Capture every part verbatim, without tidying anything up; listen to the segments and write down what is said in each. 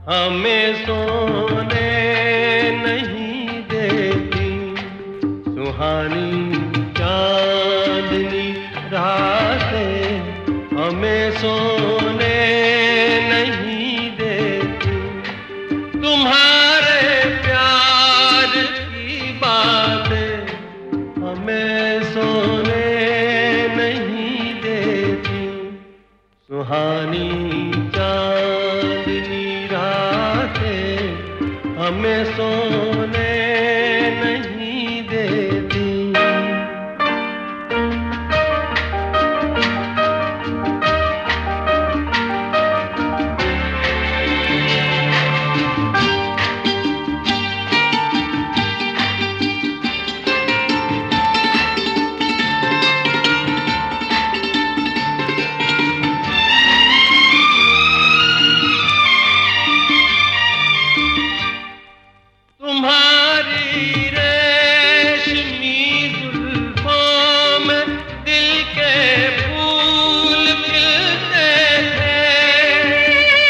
हमें सोने नहीं देती सुहानी चांदनी रातें, हमें सोने नहीं देती। तुम्हारे प्यार की बातें हमें सोने नहीं देती, सुहानी चांदनी रातें हमें सोने नहीं देती। तुम्हारी रेशमी जुल्फों में दिल के फूल खिलते थे।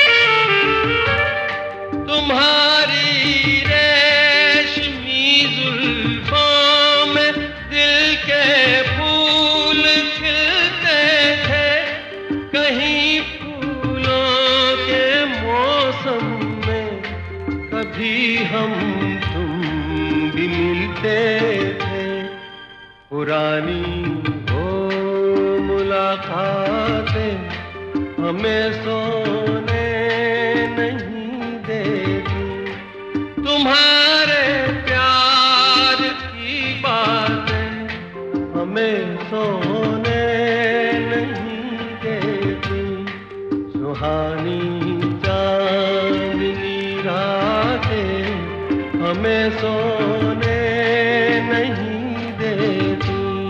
तुम्हारी रेशमी जुल्फों में दिल के फूल खिलते थे। कहीं फूलों के मौसम में कभी हम तुम भी मिलते थे। पुरानी वो मुलाकातें हमें सोने नहीं देती। तुम्हारे प्यार की बातें हमें सोने नहीं देती, सुहानी चांदनी रातें हमें सोने नहीं देती।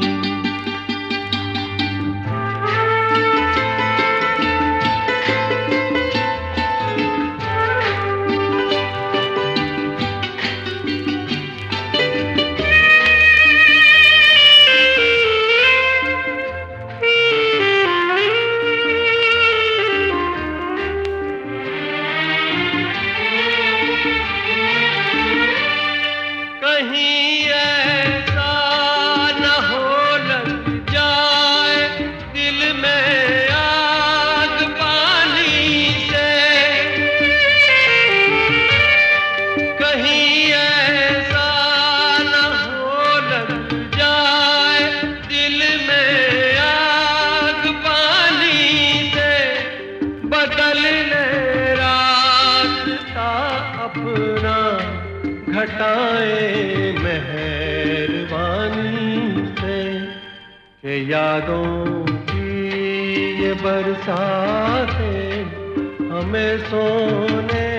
कहीं ऐसा न हो लग जाए दिल में आग पानी से। कहीं ऐसा न हो लग जाए दिल में आग पानी से। बदल ले रास्ता अपना, घटाए मेहरबानी से, के यादों की ये बरसातें हमें सोने